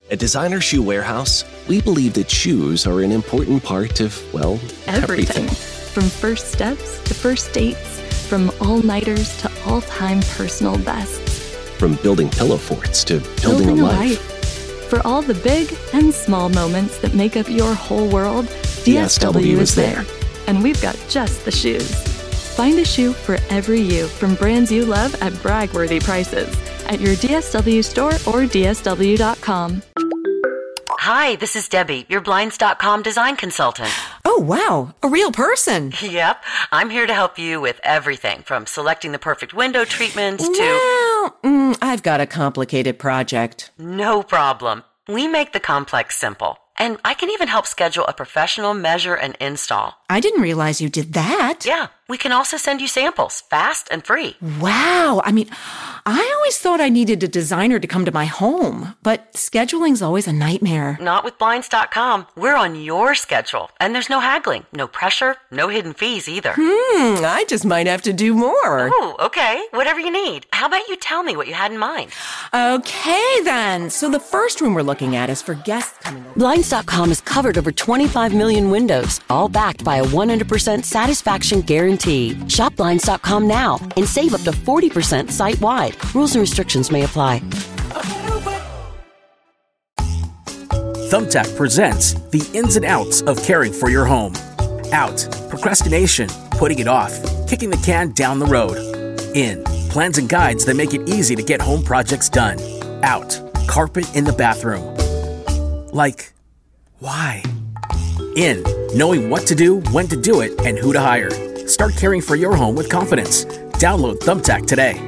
At Designer Shoe Warehouse, we believe that shoes are an important part of, well, everything. From first steps to first dates, from all-nighters to all-time personal bests. From building pillow forts to building a life. For all the big and small moments that make up your whole world, DSW is there. And we've got just the shoes. Find a shoe for every you from brands you love at brag-worthy prices at your DSW store or DSW.com. Hi, this is Debbie, your Blinds.com design consultant. Oh, wow, a real person. Yep, I'm here to help you with everything from selecting the perfect window treatments to... Well, I've got a complicated project. No problem. We make the complex simple. And I can even help schedule a professional measure and install. I didn't realize you did that. Yeah, we can also send you samples, fast and free. Wow. I mean, I always thought I needed a designer to come to my home, but scheduling's always a nightmare. Not with Blinds.com. We're on your schedule, and there's no haggling, no pressure, no hidden fees either. I just might have to do more. Oh, okay. Whatever you need. How about you tell me what you had in mind? Okay, then. So the first room we're looking at is for guests coming over. Blinds.com has covered over 25 million windows, all backed by a 100% satisfaction guarantee. Shop Blinds.com now and save up to 40% site-wide. Rules and restrictions may apply. Thumbtack presents the ins and outs of caring for your home. Out, procrastination, putting it off, kicking the can down the road. In, plans and guides that make it easy to get home projects done. Out, carpet in the bathroom. Like, why? In, knowing what to do, when to do it, and who to hire. Start caring for your home with confidence. Download Thumbtack today.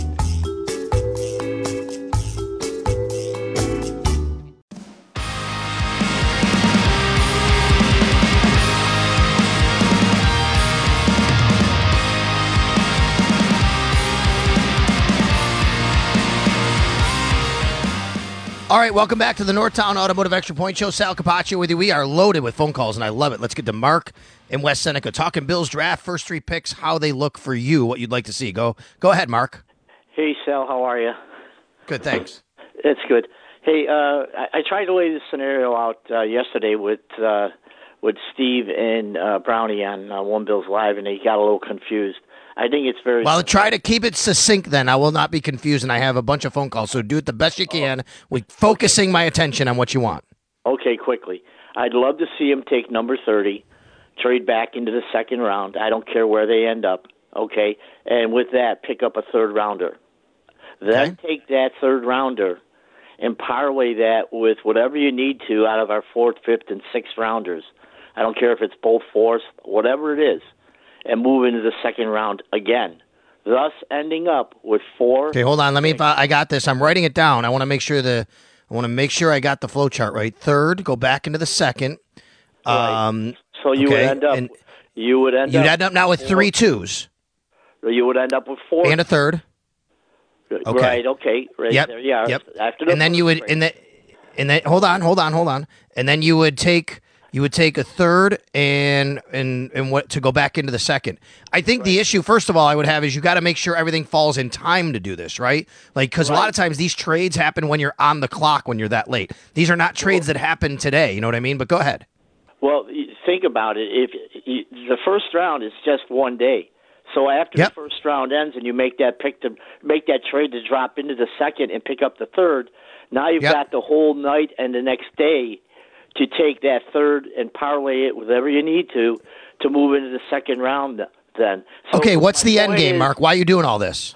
All right, welcome back to the Northtown Automotive Extra Point Show. Sal Capaccio with you. We are loaded with phone calls, and I love it. Let's get to Mark in West Seneca. Talking Bills draft, first three picks, how they look for you, what you'd like to see. Go ahead, Mark. Hey, Sal, how are you? Good, thanks. It's good. Hey, I tried to lay this scenario out yesterday with Steve and Brownie on One Bills Live, and they got a little confused. I think it's very... Well, try to keep it succinct then. I will not be confused, and I have a bunch of phone calls, so do it the best you can with focusing my attention on what you want. Okay, quickly. I'd love to see him take number 30, trade back into the second round. I don't care where they end up, okay? And with that, pick up a third-rounder. Then take that third-rounder and parlay that with whatever you need to out of our fourth, fifth, and sixth rounders. I don't care if it's both fourths, whatever it is. And move into the second round again, thus ending up with four. Okay, hold on. Let me. I got this. I'm writing it down. I want to make sure I got the flow chart right. Third, go back into the second. Right. So you would end up. You'd end up now with three twos. You would end up with four and a third. Okay. Right. Okay. Right. Yep. There you are. Yep. After the and then you would. And then hold on. And then you would take. You would take a third and what to go back into the second. I think the issue, first of all, I would have is you got to make sure everything falls in time to do this, right? Like, because a lot of times these trades happen when you're on the clock, when you're that late. These are not trades that happen today. You know what I mean? But go ahead. Well, think about it. If the first round is just one day, so after the first round ends and you make that trade to drop into the second and pick up the third, now you've got the whole night and the next day to take that third and parlay it with whatever you need to move into the second round then. So okay, what's the end game, Mark? Why are you doing all this?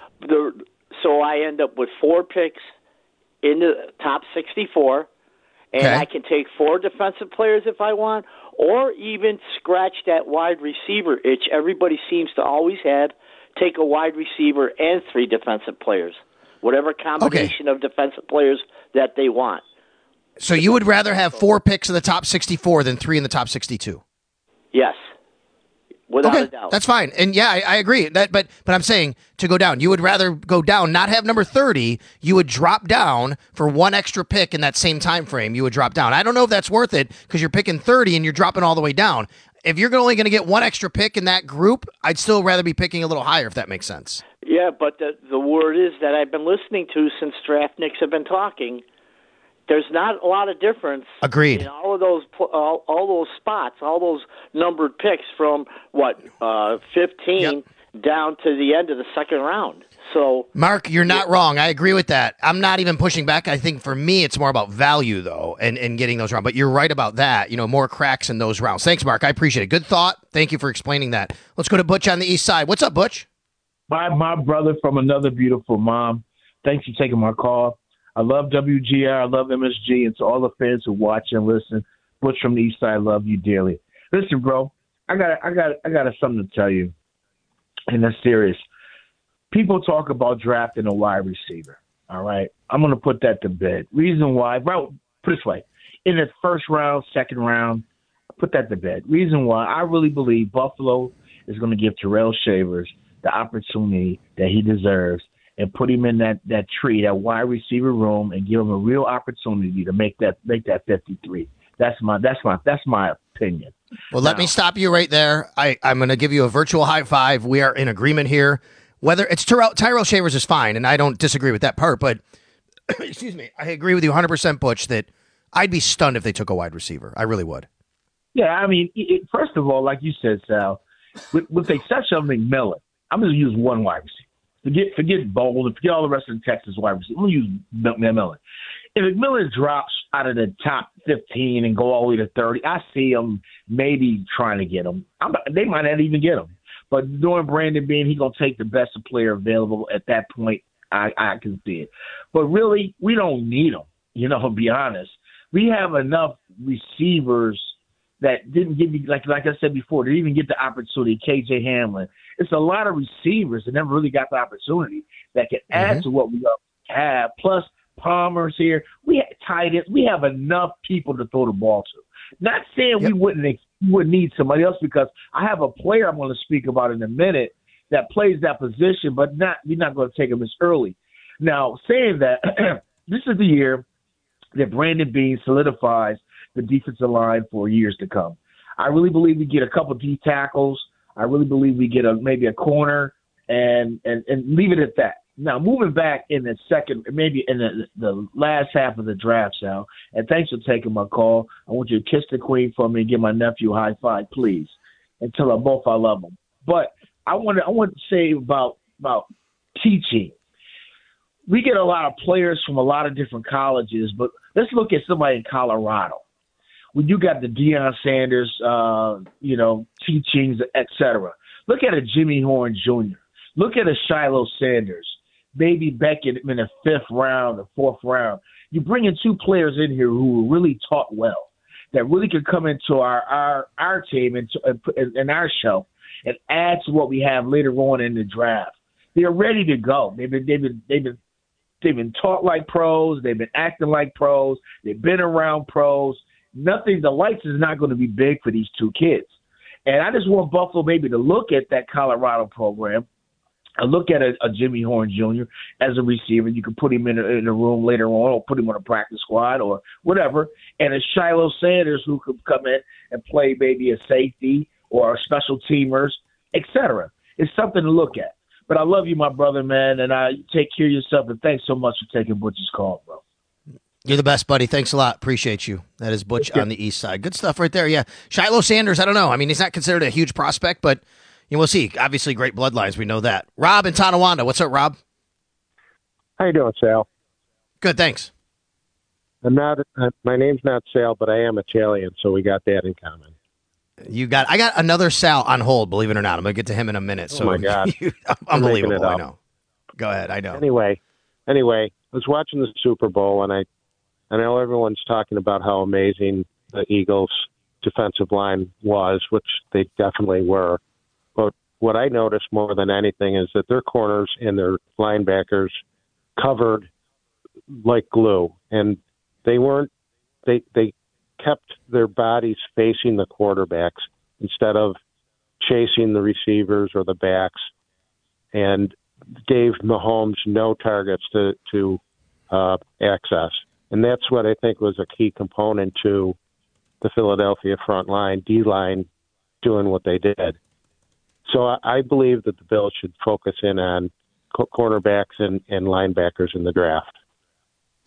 So I end up with 4 picks in the top 64, and I can take 4 defensive players if I want, or even scratch that wide receiver itch everybody seems to always have, take a wide receiver and 3 defensive players, whatever combination of defensive players that they want. So you would rather have 4 picks in the top 64 than 3 in the top 62? Yes, without a doubt. That's fine. And I agree. But I'm saying to go down, you would rather go down, not have number 30. You would drop down for 1 extra pick in that same time frame. You would drop down. I don't know if that's worth it because you're picking 30 and you're dropping all the way down. If you're only going to get 1 extra pick in that group, I'd still rather be picking a little higher, if that makes sense. Yeah, but the word is that I've been listening to since Draftniks have been talking There's not a lot of difference. Agreed. In all of those spots, all those numbered picks from 15 down to the end of the second round. So, Mark, you're not wrong. I agree with that. I'm not even pushing back. I think for me, it's more about value, though, and getting those rounds. But you're right about that. More cracks in those rounds. Thanks, Mark. I appreciate it. Good thought. Thank you for explaining that. Let's go to Butch on the east side. What's up, Butch? My brother from another beautiful mom. Thanks for taking my call. I love WGR. I love MSG. And to all the fans who watch and listen, Butch from the east side, love you dearly. Listen, bro, I got something to tell you, and that's serious. People talk about drafting a wide receiver, all right? I'm going to put that to bed. Reason why, bro, put it this way. In the first round, second round, put that to bed. Reason why, I really believe Buffalo is going to give Terrell Shavers the opportunity that he deserves and put him in that tree, that wide receiver room, and give him a real opportunity to make that 53. That's my opinion. Well, let me stop you right there. I'm going to give you a virtual high five. We are in agreement here. Whether it's Tyrell Shavers is fine, and I don't disagree with that part, but excuse me, I agree with you 100%, Butch, that I'd be stunned if they took a wide receiver. I really would. Yeah, I mean, first of all, like you said, Sal, with the exception of McMillan, I'm going to use one wide receiver. Forget Bowl and forget all the rest of the Texas wide receivers. I'm going to use McMillan. If McMillan drops out of the top 15 and go all the way to 30, I see him maybe trying to get him. They might not even get him. But knowing Brandon Beane, he's going to take the best player available at that point. I can see it. But really, we don't need him, to be honest. We have enough receivers that didn't give you, like I said before, they didn't even get the opportunity. KJ Hamlin. It's a lot of receivers that never really got the opportunity that can add to what we have. Plus, Palmer's here. We have tight ends. We have enough people to throw the ball to. Not saying we wouldn't need somebody else, because I have a player I'm going to speak about in a minute that plays that position, but we're not going to take him as early. Now, saying that, this is the year that Brandon Beane solidifies the defensive line for years to come. I really believe we get a couple D tackles. I really believe we get maybe a corner and leave it at that. Now, moving back in the second, maybe in the last half of the draft, Sal, and thanks for taking my call. I want you to kiss the queen for me and give my nephew a high five, please, and tell them both I love them. But I want to say about teaching. We get a lot of players from a lot of different colleges, but let's look at somebody in Colorado. When you got the Deion Sanders, teachings, et cetera. Look at a Jimmy Horn Jr. Look at a Shiloh Sanders. Maybe Beckett in the fifth round or fourth round. You bring in two players in here who were really taught well, that really could come into our team and our show and add to what we have later on in the draft. They're ready to go. They've been taught like pros. They've been acting like pros. They've been around pros. The lights is not going to be big for these two kids. And I just want Buffalo maybe to look at that Colorado program. I look at a Jimmy Horn Jr. as a receiver. You can put him in a room later on, or put him on a practice squad or whatever. And a Shiloh Sanders who could come in and play maybe a safety or a special teamers, etc. It's something to look at. But I love you, my brother, man, and take care of yourself. And thanks so much for taking Butch's call, bro. You're the best, buddy. Thanks a lot. Appreciate you. That is Butch on the east side. Good stuff right there. Yeah. Shiloh Sanders, I don't know. I mean, he's not considered a huge prospect, but we'll see. Obviously, great bloodlines. We know that. Rob in Tonawanda. What's up, Rob? How you doing, Sal? Good, thanks. My name's not Sal, but I am Italian, so we got that in common. I got another Sal on hold, believe it or not. I'm going to get to him in a minute. Oh, my God. Unbelievable, I know. Go ahead, I know. Anyway, I was watching the Super Bowl, and I know everyone's talking about how amazing the Eagles' defensive line was, which they definitely were. But what I noticed more than anything is that their corners and their linebackers covered like glue, and they kept their bodies facing the quarterbacks instead of chasing the receivers or the backs, and gave Mahomes no targets to access. And that's what I think was a key component to the Philadelphia front line, D-line, doing what they did. So I believe that the Bills should focus in on cornerbacks and linebackers in the draft.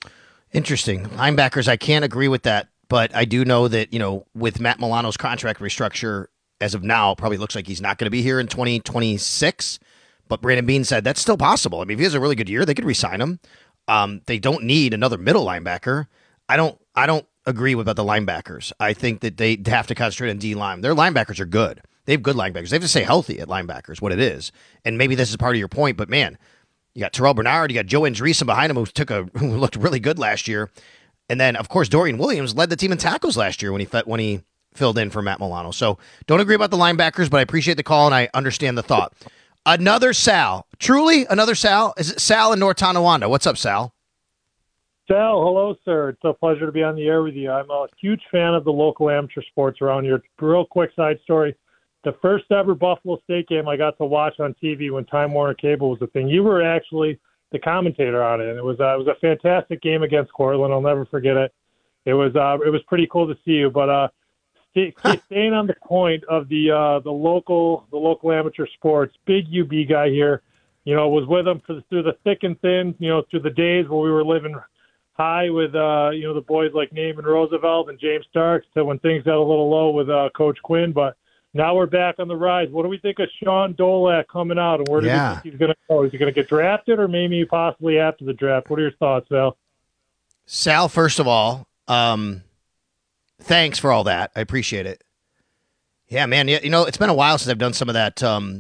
Interesting. Linebackers, I can't agree with that, but I do know that, with Matt Milano's contract restructure, as of now, it probably looks like he's not going to be here in 2026. But Brandon Beane said that's still possible. I mean, if he has a really good year, they could re-sign him. They don't need another middle linebacker. I don't agree about the linebackers. I think that they have to concentrate on D-line. Their linebackers are good. They have good linebackers. They have to stay healthy at linebackers, what it is. And maybe this is part of your point, but man, you got Terrell Bernard, you got Joe Andreessen behind him who looked really good last year. And then, of course, Dorian Williams led the team in tackles last year when he filled in for Matt Milano. So don't agree about the linebackers, but I appreciate the call and I understand the thought. Another Sal. Truly, another Sal? Is it Sal in North Tonawanda? What's up, Sal? Sal, hello, sir. It's a pleasure to be on the air with you. I'm a huge fan of the local amateur sports around here. Real quick side story. The first ever Buffalo State game I got to watch on TV when Time Warner Cable was a thing. You were actually the commentator on it, and it was a fantastic game against Cortland. I'll never forget it. It was pretty cool to see you. But staying on the point of the local amateur sports, big UB guy here. Was with them through the thick and thin. Through the days where we were living high with the boys like Naaman Roosevelt and James Starks to when things got a little low with Coach Quinn, but. Now we're back on the rise. What do we think of Sean Dolak coming out, and where do we think he's going to go? Is he going to get drafted, or maybe possibly after the draft? What are your thoughts, Sal? Sal, first of all, thanks for all that. I appreciate it. Yeah, man. It's been a while since I've done some of that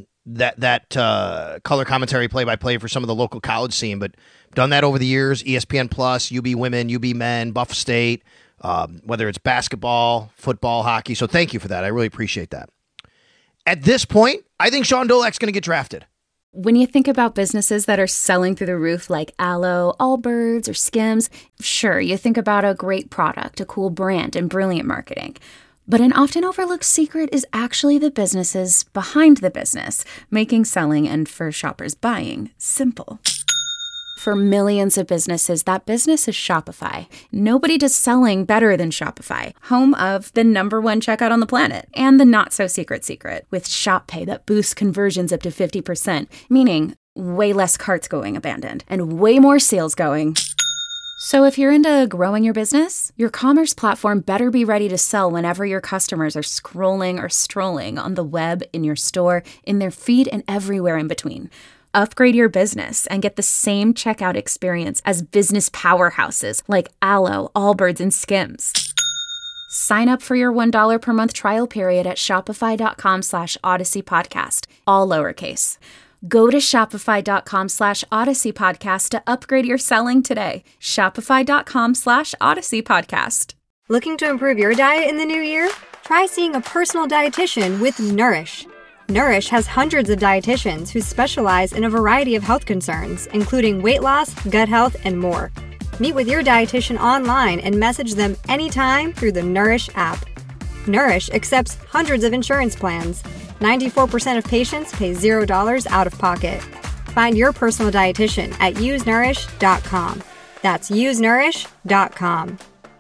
color commentary, play-by-play for some of the local college scene, but done that over the years. ESPN Plus, UB Women, UB Men, Buff State, whether it's basketball, football, hockey. So thank you for that. I really appreciate that. At this point, I think Sean Dolak's going to get drafted. When you think about businesses that are selling through the roof like Aloe, Allbirds, or Skims, sure, you think about a great product, a cool brand, and brilliant marketing. But an often overlooked secret is actually the businesses behind the business, making selling and, for shoppers, buying simple. For millions of businesses, that business is Shopify. Nobody does selling better than Shopify, home of the #1 checkout on the planet, and the not-so-secret secret, with Shop Pay that boosts conversions up to 50%, meaning way less carts going abandoned, and way more sales going. So if you're into growing your business, your commerce platform better be ready to sell whenever your customers are scrolling or strolling on the web, in your store, in their feed, and everywhere in between. Upgrade your business and get the same checkout experience as business powerhouses like Aloe, Allbirds, and Skims. Sign up for your $1 per month trial period at shopify.com/Odyssey Podcast, all lowercase. Go to shopify.com/Odyssey Podcast to upgrade your selling today. Shopify.com/Odyssey Podcast. Looking to improve your diet in the new year? Try seeing a personal dietitian with Nourish. Nourish has hundreds of dietitians who specialize in a variety of health concerns, including weight loss, gut health, and more. Meet with your dietitian online and message them anytime through the Nourish app. Nourish accepts hundreds of insurance plans. 94% of patients pay $0 out of pocket. Find your personal dietitian at usenourish.com. That's usenourish.com.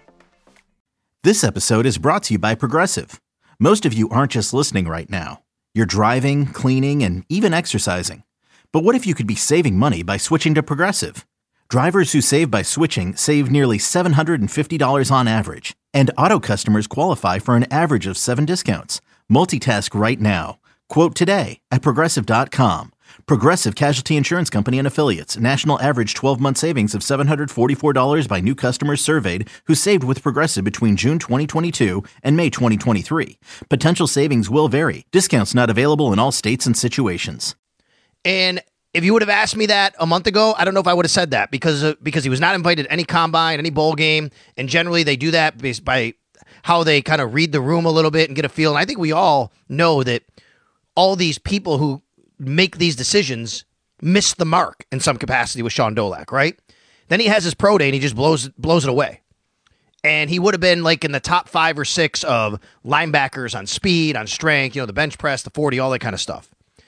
This episode is brought to you by Progressive. Most of you aren't just listening right now. You're driving, cleaning, and even exercising. But what if you could be saving money by switching to Progressive? Drivers who save by switching save nearly $750 on average. And auto customers qualify for an average of 7 discounts. Multitask right now. Quote today at Progressive.com. Progressive Casualty Insurance Company and Affiliates. National average 12-month savings of $744 by new customers surveyed who saved with Progressive between June 2022 and May 2023. Potential savings will vary. Discounts not available in all states and situations. And if you would have asked me that a month ago, I don't know if I would have said that because he was not invited to any combine, any bowl game. And generally they do that based by how they kind of read the room a little bit and get a feel. And I think we all know that all these people who make these decisions miss the mark in some capacity with Sean Dolak, right? Then he has his pro day and he just blows it away. And he would have been like in the top 5 or 6 of linebackers on speed, on strength, the bench press, the 40, all that kind of stuff.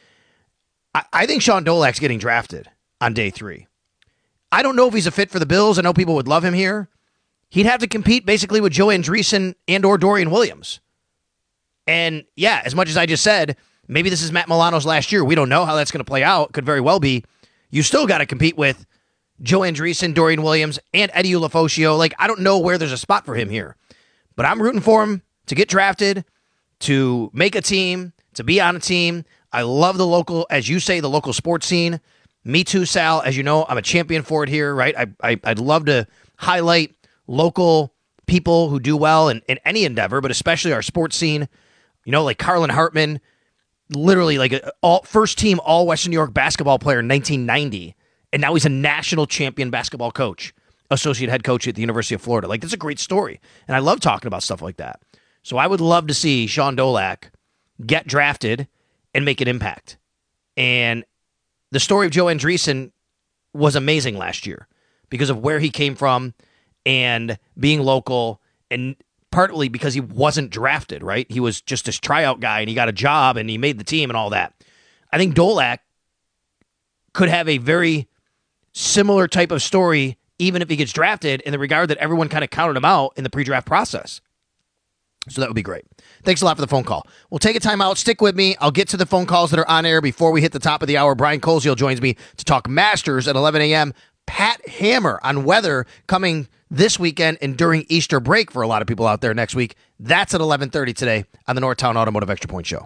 I think Sean Dolak's getting drafted on day 3. I don't know if he's a fit for the Bills. I know people would love him here. He'd have to compete basically with Joe Andreessen and or Dorian Williams. And yeah, as much as I just said, maybe this is Matt Milano's last year. We don't know how that's going to play out. Could very well be. You still got to compete with Joe Andreessen, Dorian Williams, and Eddie Ulofoshio. Like, I don't know where there's a spot for him here, but I'm rooting for him to get drafted, to make a team, to be on a team. I love the local, as you say, the local sports scene. Me too, Sal. As you know, I'm a champion for it here, right? I'd love to highlight local people who do well in any endeavor, but especially our sports scene. You know, like Carlin Hartman, literally like first team all Western New York basketball player in 1990. And now he's a national champion basketball coach, associate head coach at the University of Florida. Like, that's a great story. And I love talking about stuff like that. So I would love to see Sean Dolak get drafted and make an impact. And the story of Joe Andreessen was amazing last year because of where he came from and being local, and partly because he wasn't drafted, right? He was just this tryout guy, and he got a job, and he made the team and all that. I think Dolak could have a very similar type of story, even if he gets drafted, in the regard that everyone kind of counted him out in the pre-draft process. So that would be great. Thanks a lot for the phone call. We'll take a timeout. Stick with me. I'll get to the phone calls that are on air before we hit the top of the hour. Brian Koziel joins me to talk Masters at 11 a.m. Pat Hammer on weather coming this weekend and during Easter break for a lot of people out there next week. That's at 11:30 today on the Northtown Automotive Extra Point Show.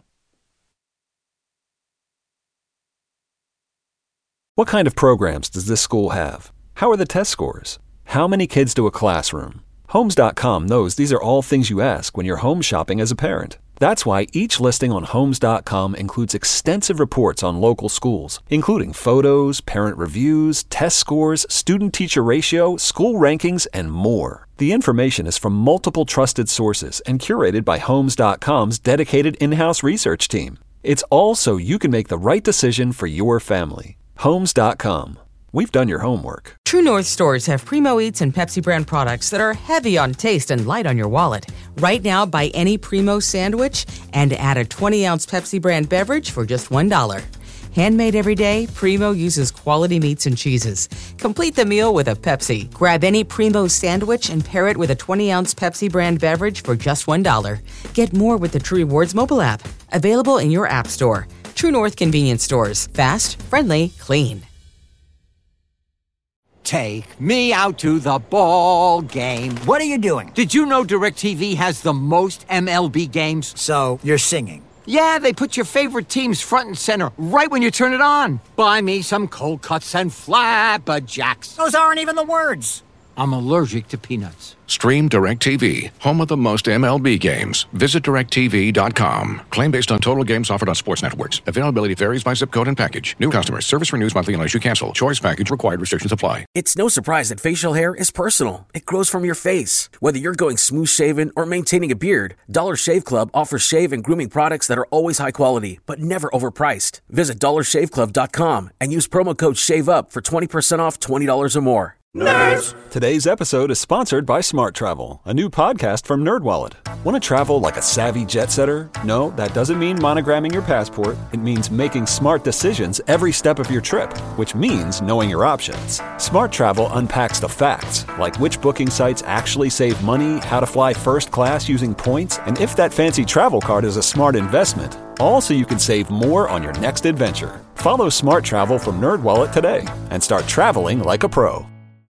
What kind of programs does this school have? How are the test scores? How many kids do a classroom? Homes.com knows these are all things you ask when you're home shopping as a parent. That's why each listing on Homes.com includes extensive reports on local schools, including photos, parent reviews, test scores, student-teacher ratio, school rankings, and more. The information is from multiple trusted sources and curated by Homes.com's dedicated in-house research team. It's all so you can make the right decision for your family. Homes.com. We've done your homework. True North stores have Primo Eats and Pepsi brand products that are heavy on taste and light on your wallet. Right now, buy any Primo sandwich and add a 20-ounce Pepsi brand beverage for just $1. Handmade every day, Primo uses quality meats and cheeses. Complete the meal with a Pepsi. Grab any Primo sandwich and pair it with a 20-ounce Pepsi brand beverage for just $1. Get more with the True Rewards mobile app. Available in your app store. True North convenience stores. Fast, friendly, clean. Take me out to the ball game. What are you doing? Did you know DirecTV has the most MLB games? So, you're singing. Yeah, they put your favorite teams front and center right when you turn it on. Buy me some cold cuts and flapjacks. Those aren't even the words. I'm allergic to peanuts. Stream DirecTV, home of the most MLB games. Visit DirecTV.com. Claim based on total games offered on sports networks. Availability varies by zip code and package. New customers. Service renews monthly unless you cancel. Choice package required. Restrictions apply. It's no surprise that facial hair is personal. It grows from your face. Whether you're going smooth shaven or maintaining a beard, Dollar Shave Club offers shave and grooming products that are always high quality, but never overpriced. Visit DollarShaveClub.com and use promo code SHAVEUP for 20% off $20 or more. Nerds! Today's episode is sponsored by Smart Travel, a new podcast from NerdWallet. Want to travel like a savvy jet setter? No, that doesn't mean monogramming your passport. It means making smart decisions every step of your trip, which means knowing your options. Smart Travel unpacks the facts, like which booking sites actually save money, how to fly first class using points, and if that fancy travel card is a smart investment. All so you can save more on your next adventure. Follow Smart Travel from NerdWallet today and start traveling like a pro.